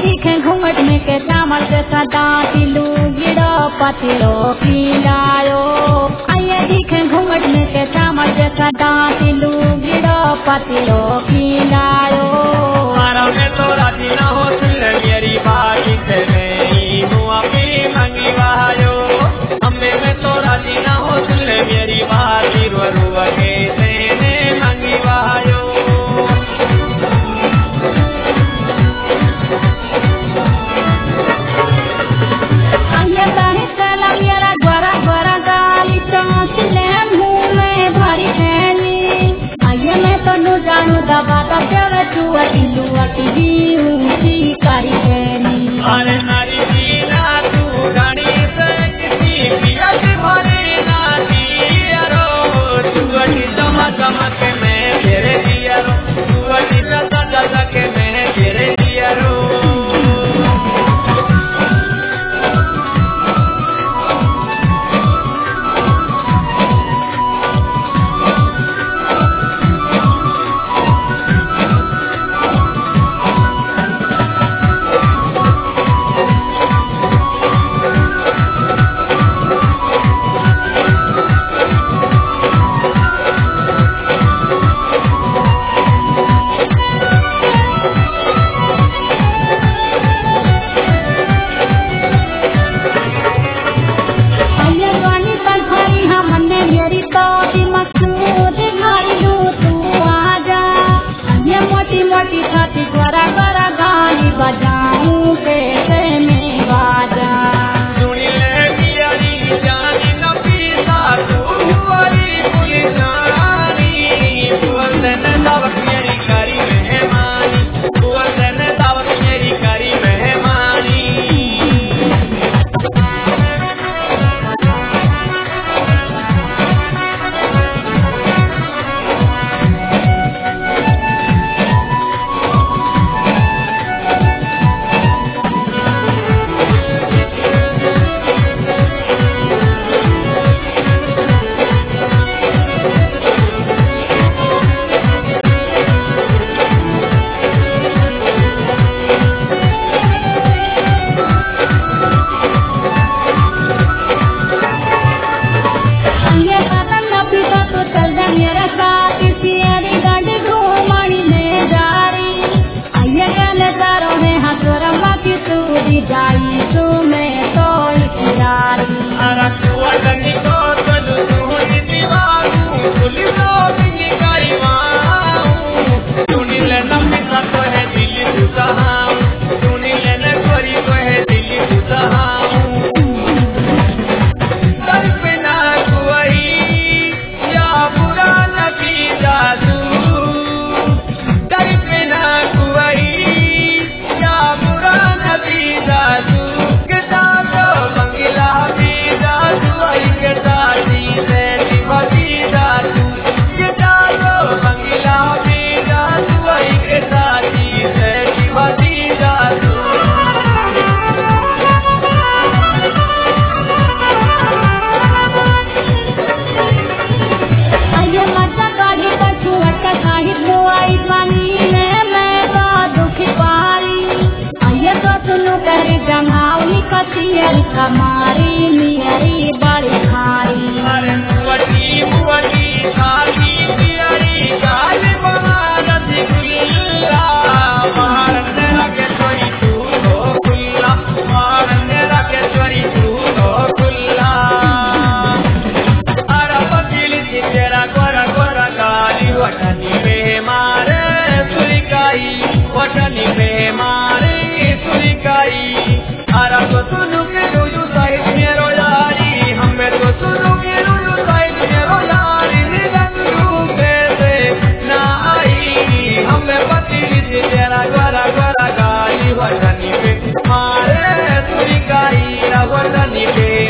दिखे घूंघट में के चावल के सदा तिलू गिड़ो पतिलो खिलायो। आइए दिखे घूंघट में के चावल के सदा तिलू गिड़ो पतिलो खिलायो। मारा में तो राजी ना हो सुन मेरी बात में मुआ पे मंगी वायो। हमें में तो राजी ना हो सुन मेरी बात रुआ के तेने मंगी वायो। दबा दबा चुअटी लुअटी ऊंची करी देनी। अरे नारी जीना तू रानी से किसी पिया के भरे ना दिया रो। चुअटी चमक चमक में घेरे दिया रो। चुअटी चमक चमक में घेरे दिया रो। हमारी मियारी बड़ी खारी। अरे मुअटी मुअटी खाली मियारी गाल महारत गुल्ला। महारत रखे चोरी तू हो गुल्ला। महारत रखे चोरी तू हो गुल्ला। अरे पतिली तेरा गोरा गोरा गाली वटनी में मारे सुलिकाई। वटनी में मारे सुलिकाई। अरे तो सुनु के रोजू साइड मेरो यारी। हमें तो सुनु के रोजू साइड मेरो यारी। निरंजू पे ना आई। हमें पतिली तेरा गोरा गोरा गाली वटनी पे मारे सुलिकाई। वटनी पे